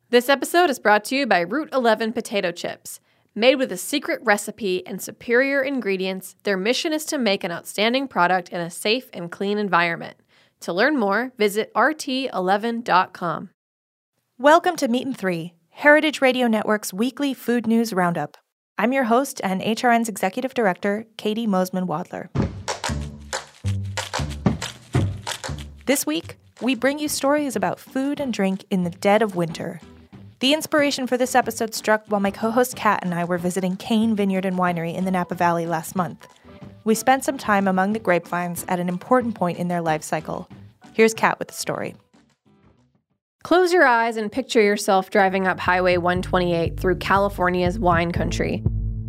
This episode is brought to you by Route 11 potato chips. Made with a secret recipe and superior ingredients, their mission is to make an outstanding product in a safe and clean environment. To learn more, visit rt11.com. Welcome to Meat and Three, Heritage Radio Network's weekly food news roundup. I'm your host and HRN's Executive Director, Katie Mosman-Wadler. This week, we bring you stories about food and drink in the dead of winter. The inspiration for this episode struck while my co-host Kat and I were visiting Cain Vineyard and Winery in the Napa Valley last month. We spent some time among the grapevines at an important point in their life cycle. Here's Kat with the story. Close your eyes and picture yourself driving up Highway 128 through California's wine country.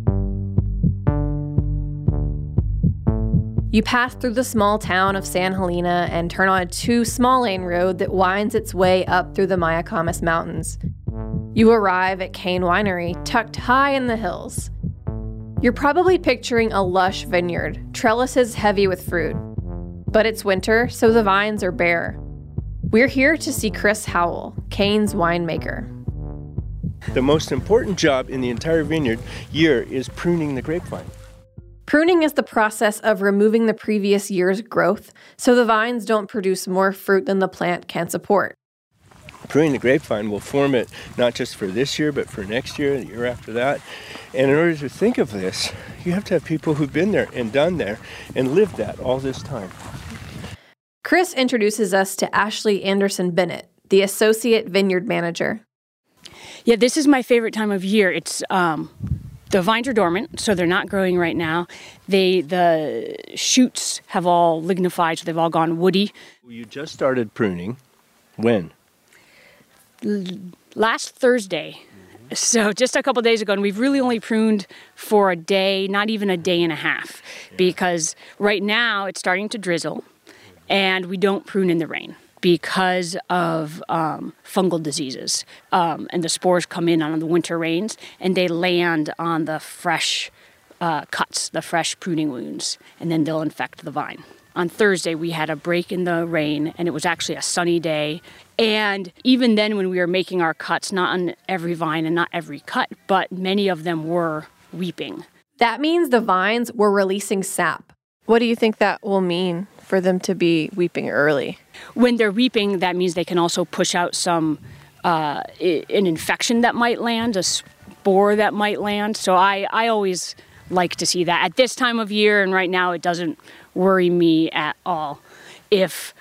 You pass through the small town of San Helena and turn on a 2 small-lane road that winds its way up through the Mayacamas Mountains. You arrive at Cain Winery, tucked high in the hills. You're probably picturing a lush vineyard, trellises heavy with fruit. But it's winter, so the vines are bare. We're here to see Chris Howell, Cain's winemaker. The most important job in the entire vineyard year is pruning the grapevine. Pruning is the process of removing the previous year's growth so the vines don't produce more fruit than the plant can support. Pruning the grapevine will form it not just for this year, but for next year, the year after that. And in order to think of this, you have to have people who've been there and done there and lived that all this time. Chris introduces us to Ashley Anderson Bennett, the Associate Vineyard Manager. Yeah, this is my favorite time of year. It's the vines are dormant, so they're not growing right now. The shoots have all lignified, so they've all gone woody. You just started pruning. When? Last Thursday. So just a couple days ago, and we've really only pruned for a day, not even a day and a half, because right now it's starting to drizzle, and we don't prune in the rain because of fungal diseases. And the spores come in on the winter rains, and they land on the fresh cuts, the fresh pruning wounds, and then they'll infect the vine. On Thursday, we had a break in the rain, and it was actually a sunny day. And even then, when we were making our cuts, not on every vine and not every cut, but many of them were weeping. That means the vines were releasing sap. What do you think that will mean for them to be weeping early? When they're weeping, that means they can also push out some an infection that might land, a spore that might land. So I always like to see that at this time of year, and right now it doesn't worry me at all. If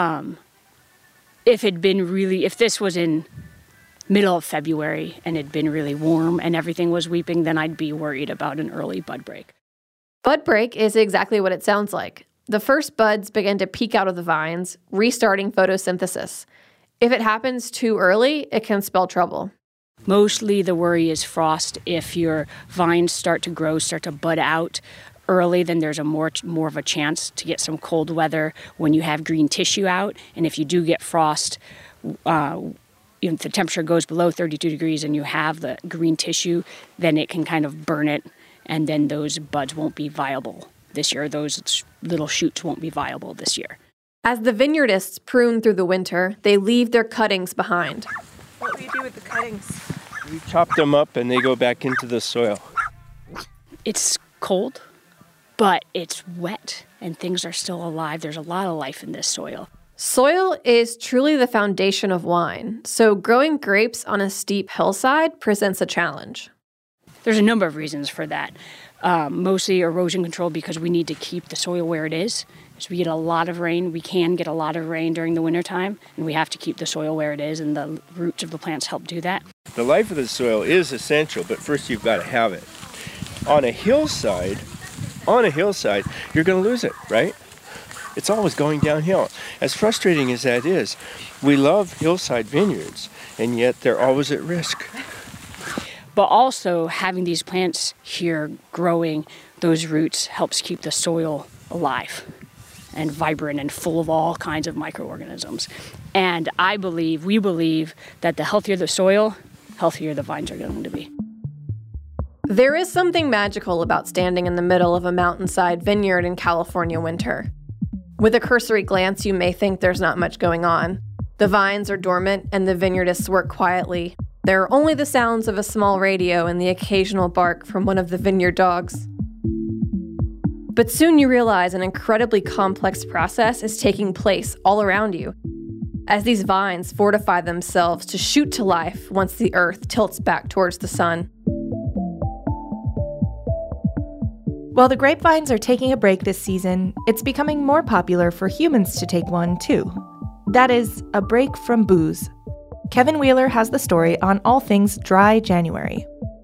this was in middle of February and it'd been really warm and everything was weeping, then I'd be worried about an early bud break. Bud break is exactly what it sounds like. The first buds begin to peek out of the vines, restarting photosynthesis. If it happens too early, it can spell trouble. Mostly the worry is frost. If your vines start to grow, start to bud out early, then there's a more of a chance to get some cold weather when you have green tissue out. And if you do get frost, if the temperature goes below 32 degrees and you have the green tissue, then it can kind of burn it, and then those buds won't be viable this year. Those little shoots won't be viable this year. As the vineyardists prune through the winter, they leave their cuttings behind. What do you do with the cuttings? We chop them up and they go back into the soil. It's cold, but it's wet and things are still alive. There's a lot of life in this soil. Soil is truly the foundation of wine, so growing grapes on a steep hillside presents a challenge. There's a number of reasons for that. Mostly erosion control, because we need to keep the soil where it is. So we get a lot of rain. We can get a lot of rain during the wintertime, and we have to keep the soil where it is, and the roots of the plants help do that. The life of the soil is essential, but first you've got to have it. On a hillside, you're going to lose it, right? It's always going downhill. As frustrating as that is, we love hillside vineyards, and yet they're always at risk. But also having these plants here growing, those roots helps keep the soil alive and vibrant and full of all kinds of microorganisms. And we believe that the healthier the soil, healthier the vines are going to be. There is something magical about standing in the middle of a mountainside vineyard in California winter. With a cursory glance, you may think there's not much going on. The vines are dormant and the vineyardists work quietly, There are only the sounds of a small radio and the occasional bark from one of the vineyard dogs. But soon you realize an incredibly complex process is taking place all around you, as these vines fortify themselves to shoot to life once the earth tilts back towards the sun. While the grapevines are taking a break this season, it's becoming more popular for humans to take one, too. That is, a break from booze. Kevin Wheeler has the story on all things Dry January.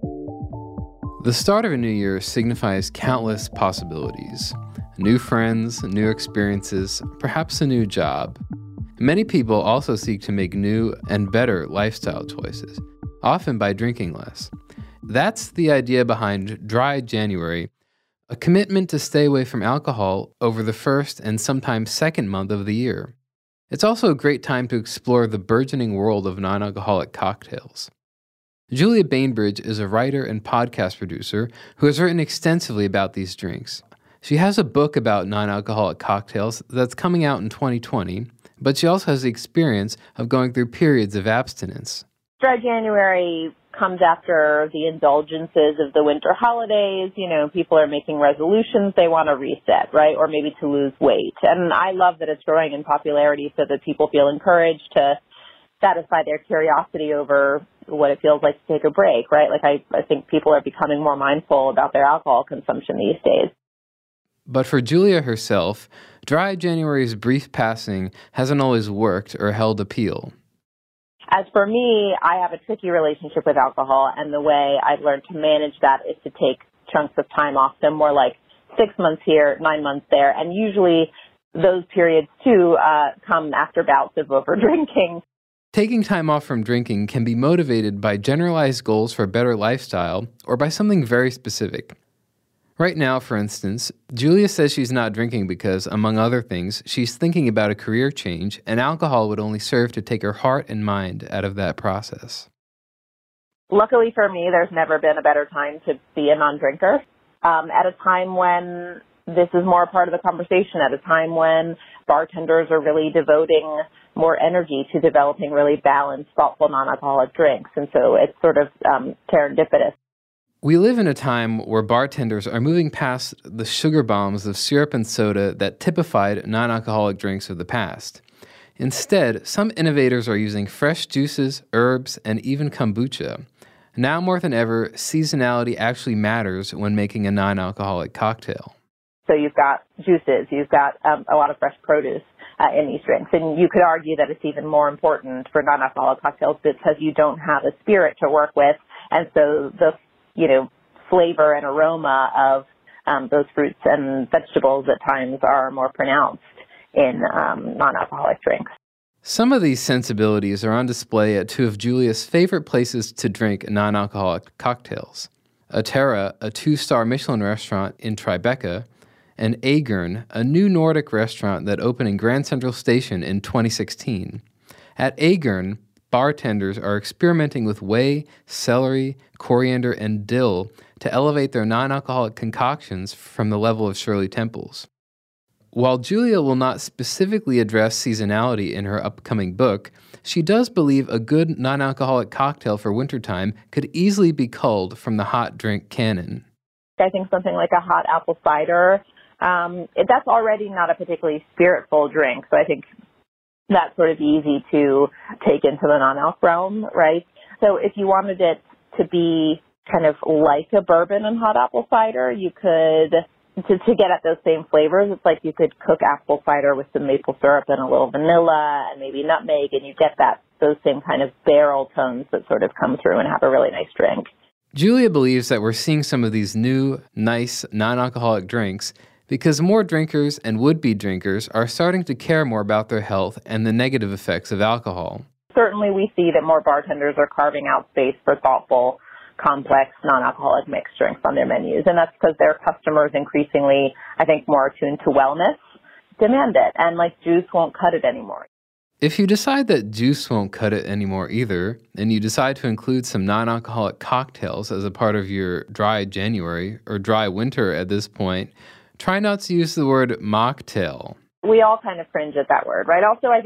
The start of a new year signifies countless possibilities. New friends, new experiences, perhaps a new job. Many people also seek to make new and better lifestyle choices, often by drinking less. That's the idea behind Dry January, a commitment to stay away from alcohol over the first and sometimes second month of the year. It's also a great time to explore the burgeoning world of non-alcoholic cocktails. Julia Bainbridge is a writer and podcast producer who has written extensively about these drinks. She has a book about non-alcoholic cocktails that's coming out in 2020, but she also has the experience of going through periods of abstinence. Dry January comes after the indulgences of the winter holidays. You know, people are making resolutions they want to reset, right? Or maybe to lose weight. And I love that it's growing in popularity so that people feel encouraged to satisfy their curiosity over what it feels like to take a break, right? Like I think people are becoming more mindful about their alcohol consumption these days. But for Julia herself, Dry January's brief passing hasn't always worked or held appeal. As for me, I have a tricky relationship with alcohol, and the way I've learned to manage that is to take chunks of time off. So more like 6 months here, 9 months there, and usually those periods, too, come after bouts of over-drinking. Taking time off from drinking can be motivated by generalized goals for a better lifestyle or by something very specific. Right now, for instance, Julia says she's not drinking because, among other things, she's thinking about a career change, and alcohol would only serve to take her heart and mind out of that process. Luckily for me, there's never been a better time to be a non-drinker. At a time when this is more a part of the conversation, at a time when bartenders are really devoting more energy to developing really balanced, thoughtful, non-alcoholic drinks. And so it's sort of serendipitous. We live in a time where bartenders are moving past the sugar bombs of syrup and soda that typified non-alcoholic drinks of the past. Instead, some innovators are using fresh juices, herbs, and even kombucha. Now more than ever, seasonality actually matters when making a non-alcoholic cocktail. So you've got juices, you've got a lot of fresh produce in these drinks. And you could argue that it's even more important for non-alcoholic cocktails because you don't have a spirit to work with. And so the flavor and aroma of those fruits and vegetables at times are more pronounced in non-alcoholic drinks. Some of these sensibilities are on display at two of Julia's favorite places to drink non-alcoholic cocktails. Atera, a 2-star Michelin restaurant in Tribeca, and Agern, a new Nordic restaurant that opened in Grand Central Station in 2016. At Agern, bartenders are experimenting with whey, celery, coriander, and dill to elevate their non-alcoholic concoctions from the level of Shirley Temple's. While Julia will not specifically address seasonality in her upcoming book, she does believe a good non-alcoholic cocktail for wintertime could easily be culled from the hot drink canon. I think something like a hot apple cider, that's already not a particularly spiritful drink, so I think that's sort of easy to take into the non-alc realm, right? So if you wanted it to be kind of like a bourbon and hot apple cider, you could, to get at those same flavors, it's like you could cook apple cider with some maple syrup and a little vanilla and maybe nutmeg, and you get those same kind of barrel tones that sort of come through and have a really nice drink. Julia believes that we're seeing some of these new, nice, non-alcoholic drinks because more drinkers and would-be drinkers are starting to care more about their health and the negative effects of alcohol. Certainly we see that more bartenders are carving out space for thoughtful, complex, non-alcoholic mixed drinks on their menus. And that's because their customers increasingly, I think, more attuned to wellness, demand it. And juice won't cut it anymore. If you decide that juice won't cut it anymore either, and you decide to include some non-alcoholic cocktails as a part of your Dry January or Dry Winter at this point, try not to use the word mocktail. We all kind of cringe at that word, right? Also, I think it's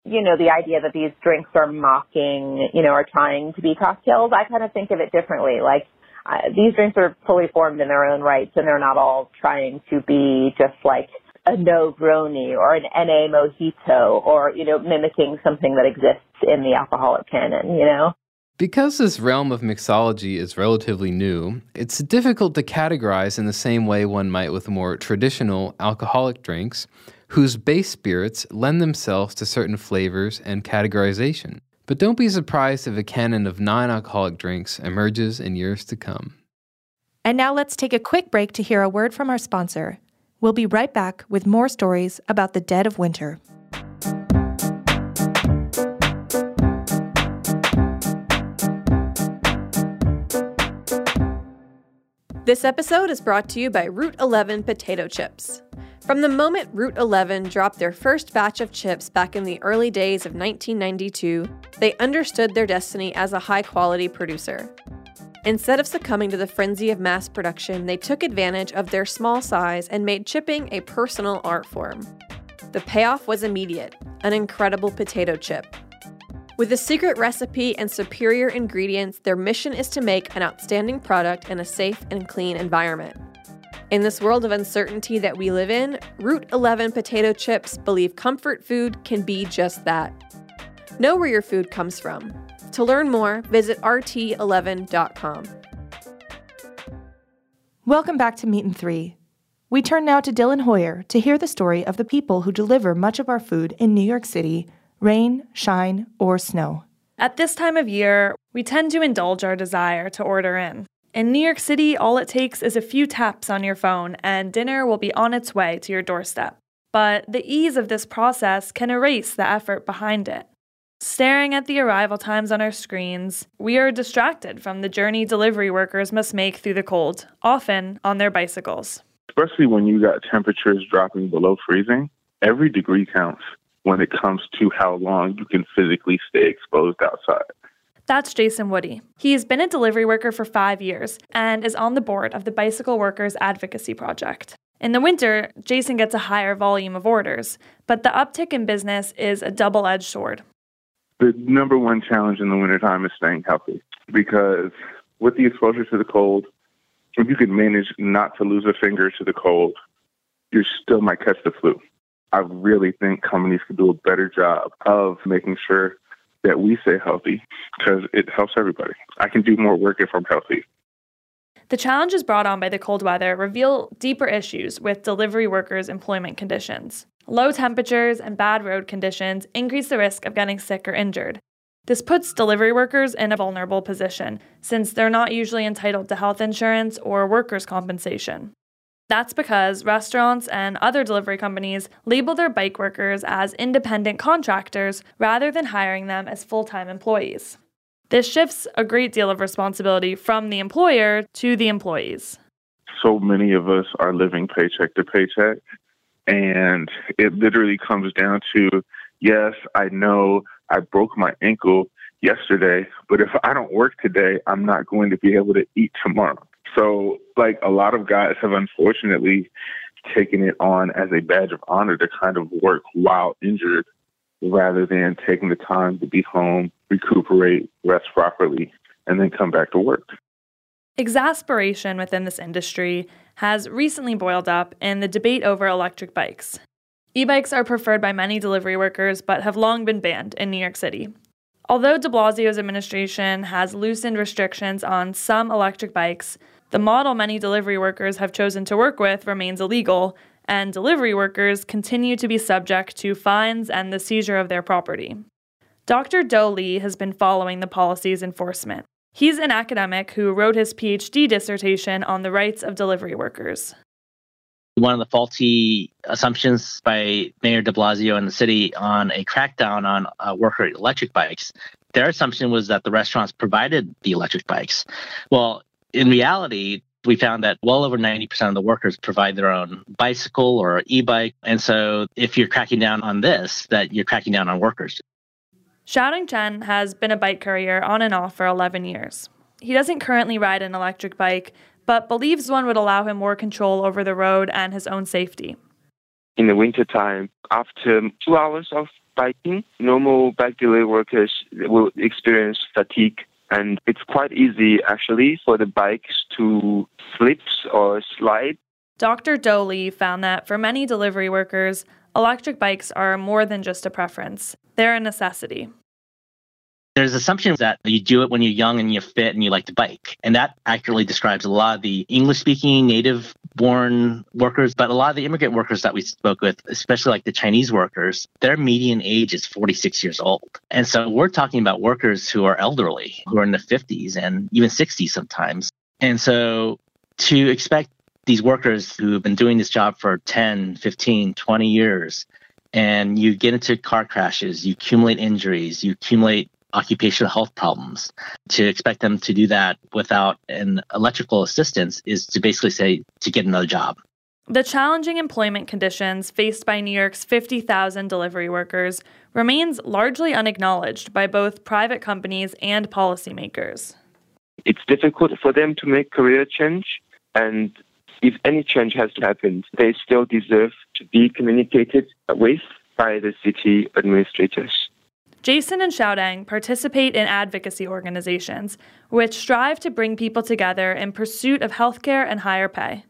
the idea that these drinks are mocking, are trying to be cocktails, I kind of think of it differently. Like, these drinks are fully formed in their own rights, and they're not all trying to be just like a Negroni or an NA Mojito or, mimicking something that exists in the alcoholic canon, Because this realm of mixology is relatively new, it's difficult to categorize in the same way one might with more traditional alcoholic drinks, whose base spirits lend themselves to certain flavors and categorization. But don't be surprised if a canon of non-alcoholic drinks emerges in years to come. And now let's take a quick break to hear a word from our sponsor. We'll be right back with more stories about the dead of winter. This episode is brought to you by Route 11 potato chips. From the moment Route 11 dropped their first batch of chips back in the early days of 1992, they understood their destiny as a high-quality producer. Instead of succumbing to the frenzy of mass production, they took advantage of their small size and made chipping a personal art form. The payoff was immediate, an incredible potato chip. With a secret recipe and superior ingredients, their mission is to make an outstanding product in a safe and clean environment. In this world of uncertainty that we live in, Route 11 potato chips believe comfort food can be just that. Know where your food comes from. To learn more, visit rt11.com. Welcome back to Meat and Three. We turn now to Dylan Hoyer to hear the story of the people who deliver much of our food in New York City, rain, shine, or snow. At this time of year, we tend to indulge our desire to order in. In New York City, all it takes is a few taps on your phone and dinner will be on its way to your doorstep. But the ease of this process can erase the effort behind it. Staring at the arrival times on our screens, we are distracted from the journey delivery workers must make through the cold, often on their bicycles. Especially when you got temperatures dropping below freezing, every degree counts when it comes to how long you can physically stay exposed outside. That's Jason Woody. He's been a delivery worker for 5 years and is on the board of the Bicycle Workers Advocacy Project. In the winter, Jason gets a higher volume of orders, but the uptick in business is a double-edged sword. The number one challenge in the wintertime is staying healthy, because with the exposure to the cold, if you can manage not to lose a finger to the cold, you still might catch the flu. I really think companies could do a better job of making sure that we stay healthy, because it helps everybody. I can do more work if I'm healthy. The challenges brought on by the cold weather reveal deeper issues with delivery workers' employment conditions. Low temperatures and bad road conditions increase the risk of getting sick or injured. This puts delivery workers in a vulnerable position, since they're not usually entitled to health insurance or workers' compensation. That's because restaurants and other delivery companies label their bike workers as independent contractors rather than hiring them as full-time employees. This shifts a great deal of responsibility from the employer to the employees. So many of us are living paycheck to paycheck, and it literally comes down to, yes, I know I broke my ankle yesterday, but if I don't work today, I'm not going to be able to eat tomorrow. So, a lot of guys have unfortunately taken it on as a badge of honor to kind of work while injured, rather than taking the time to be home, recuperate, rest properly, and then come back to work. Exasperation within this industry has recently boiled up in the debate over electric bikes. E-bikes are preferred by many delivery workers, but have long been banned in New York City. Although de Blasio's administration has loosened restrictions on some electric bikes, the model many delivery workers have chosen to work with remains illegal, and delivery workers continue to be subject to fines and the seizure of their property. Dr. Do Lee has been following the policy's enforcement. He's an academic who wrote his PhD dissertation on the rights of delivery workers. One of the faulty assumptions by Mayor de Blasio and the city on a crackdown on worker electric bikes, their assumption was that the restaurants provided the electric bikes. Well, in reality, we found that well over 90% of the workers provide their own bicycle or e-bike. And so if you're cracking down on this, that you're cracking down on workers. Xiaodong Chen has been a bike courier on and off for 11 years. He doesn't currently ride an electric bike, but believes one would allow him more control over the road and his own safety. In the wintertime, after 2 hours of biking. Normal bike delivery workers will experience fatigue, and it's quite easy actually for the bikes to slip or slide. Dr. Do Lee found that for many delivery workers, electric bikes are more than just a preference. They're a necessity. There's assumptions that you do it when you're young and you're fit and you like to bike. And that accurately describes a lot of the English-speaking, native-born workers, but a lot of the immigrant workers that we spoke with, especially like the Chinese workers, their median age is 46 years old. And so we're talking about workers who are elderly, who are in their 50s and even 60s sometimes. And so to expect these workers who have been doing this job for 10, 15, 20 years, and you get into car crashes, you accumulate injuries, you accumulate occupational health problems, to expect them to do that without an electrical assistance is to basically say to get another job. The challenging employment conditions faced by New York's 50,000 delivery workers remains largely unacknowledged by both private companies and policymakers. It's difficult for them to make career change, and if any change has to happen, they still deserve to be communicated with by the city administrators. Jason and Xiaodang participate in advocacy organizations, which strive to bring people together in pursuit of healthcare and higher pay.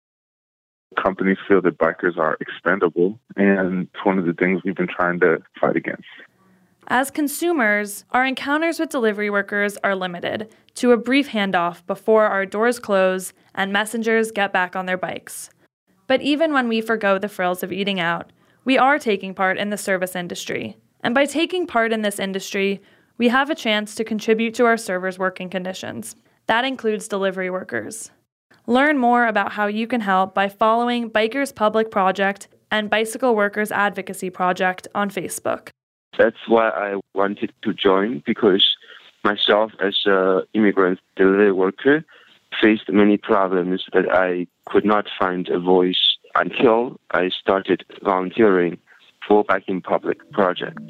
Companies feel that bikers are expendable, and it's one of the things we've been trying to fight against. As consumers, our encounters with delivery workers are limited to a brief handoff before our doors close and messengers get back on their bikes. But even when we forgo the frills of eating out, we are taking part in the service industry. And by taking part in this industry, we have a chance to contribute to our servers' working conditions. That includes delivery workers. Learn more about how you can help by following Bikers Public Project and Bicycle Workers Advocacy Project on Facebook. That's why I wanted to join, because myself as an immigrant delivery worker faced many problems that I could not find a voice until I started volunteering for Biking Public Project.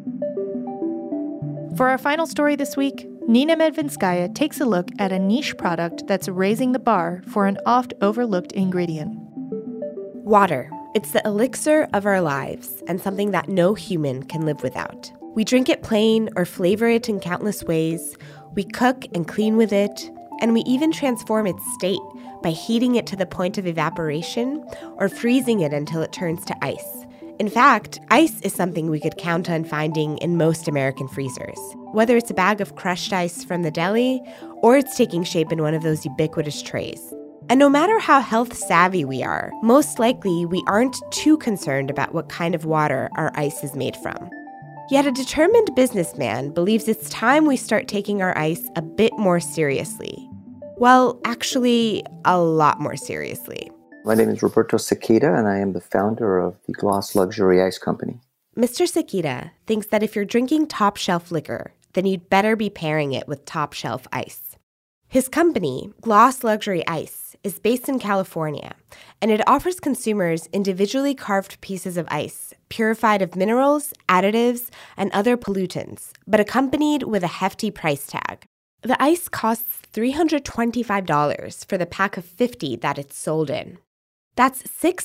For our final story this week, Nina Medvinskaya takes a look at a niche product that's raising the bar for an oft-overlooked ingredient. Water. It's the elixir of our lives and something that no human can live without. We drink it plain or flavor it in countless ways. We cook and clean with it, and we even transform its state by heating it to the point of evaporation or freezing it until it turns to ice. In fact, ice is something we could count on finding in most American freezers. Whether it's a bag of crushed ice from the deli, or it's taking shape in one of those ubiquitous trays. And no matter how health savvy we are, most likely we aren't too concerned about what kind of water our ice is made from. Yet a determined businessman believes it's time we start taking our ice a bit more seriously. Well, actually, a lot more seriously. My name is Roberto Sequeira, and I am the founder of the Gloss Luxury Ice Company. Mr. Sequeira thinks that if you're drinking top-shelf liquor, then you'd better be pairing it with top-shelf ice. His company, Gloss Luxury Ice, is based in California, and it offers consumers individually carved pieces of ice, purified of minerals, additives, and other pollutants, but accompanied with a hefty price tag. The ice costs $325 for the pack of 50 that it's sold in. That's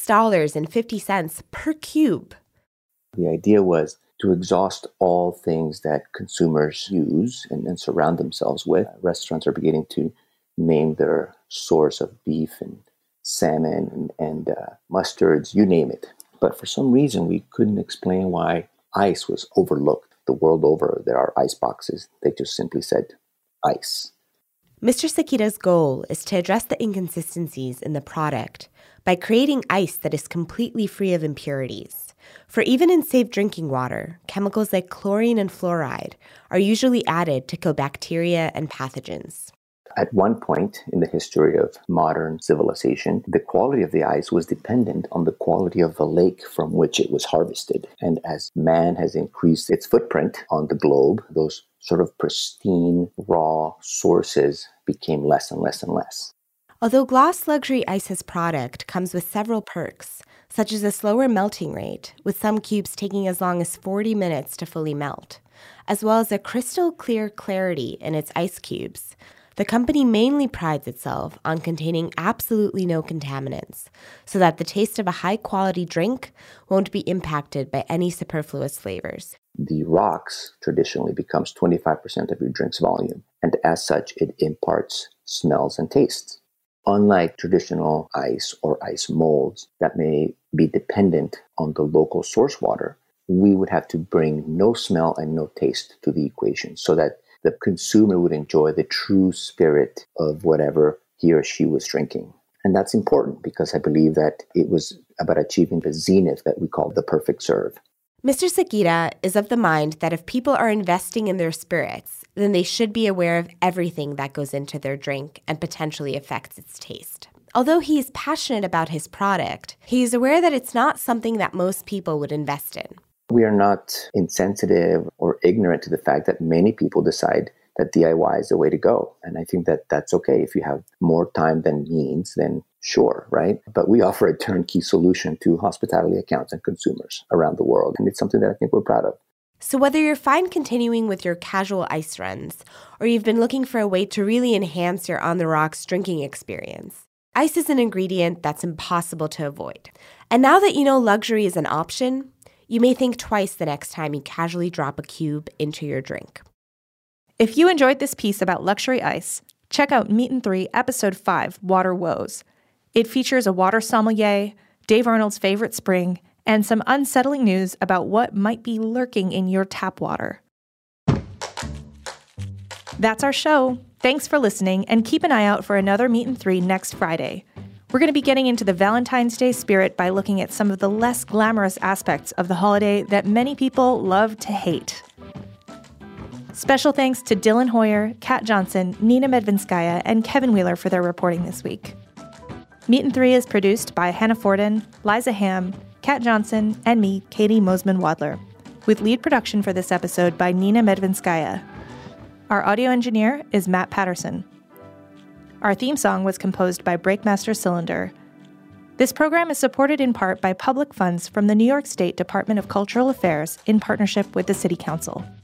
$6.50 per cube. The idea was to exhaust all things that consumers use and surround themselves with. Restaurants are beginning to name their source of beef and salmon and mustards, you name it. But for some reason, we couldn't explain why ice was overlooked. The world over, there are ice boxes. They just simply said ice. Mr. Sequeira's goal is to address the inconsistencies in the product by creating ice that is completely free of impurities. For even in safe drinking water, chemicals like chlorine and fluoride are usually added to kill bacteria and pathogens. At one point in the history of modern civilization, the quality of the ice was dependent on the quality of the lake from which it was harvested. And as man has increased its footprint on the globe, those sort of pristine, raw sources became less and less and less. Although Gloss Luxury Ice's product comes with several perks, such as a slower melting rate, with some cubes taking as long as 40 minutes to fully melt, as well as a crystal clear clarity in its ice cubes, The company mainly prides itself on containing absolutely no contaminants, so that the taste of a high-quality drink won't be impacted by any superfluous flavors. The rocks traditionally becomes 25% of your drink's volume, and as such, it imparts smells and tastes. Unlike traditional ice or ice molds that may be dependent on the local source water, we would have to bring no smell and no taste to the equation so that the consumer would enjoy the true spirit of whatever he or she was drinking. And that's important because I believe that it was about achieving the zenith that we call the perfect serve. Mr. Sequeira is of the mind that if people are investing in their spirits, then they should be aware of everything that goes into their drink and potentially affects its taste. Although he is passionate about his product, he is aware that it's not something that most people would invest in. We are not insensitive or ignorant to the fact that many people decide that DIY is the way to go. And I think that that's okay. If you have more time than means, then sure, right? But we offer a turnkey solution to hospitality accounts and consumers around the world. And it's something that I think we're proud of. So whether you're fine continuing with your casual ice runs, or you've been looking for a way to really enhance your on-the-rocks drinking experience, ice is an ingredient that's impossible to avoid. And now that you know luxury is an option, you may think twice the next time you casually drop a cube into your drink. If you enjoyed this piece about luxury ice, check out Meat & 3 Episode 5, Water Woes. It features a water sommelier, Dave Arnold's favorite spring, and some unsettling news about what might be lurking in your tap water. That's our show. Thanks for listening, and keep an eye out for another Meat & 3 next Friday. We're going to be getting into the Valentine's Day spirit by looking at some of the less glamorous aspects of the holiday that many people love to hate. Special thanks to Dylan Hoyer, Kat Johnson, Nina Medvinskaya, and Kevin Wheeler for their reporting this week. Meat & 3 is produced by Hannah Forden, Liza Ham, Kat Johnson, and me, Katie Mosman-Wadler, with lead production for this episode by Nina Medvinskaya. Our audio engineer is Matt Patterson. Our theme song was composed by Breakmaster Cylinder. This program is supported in part by public funds from the New York State Department of Cultural Affairs in partnership with the City Council.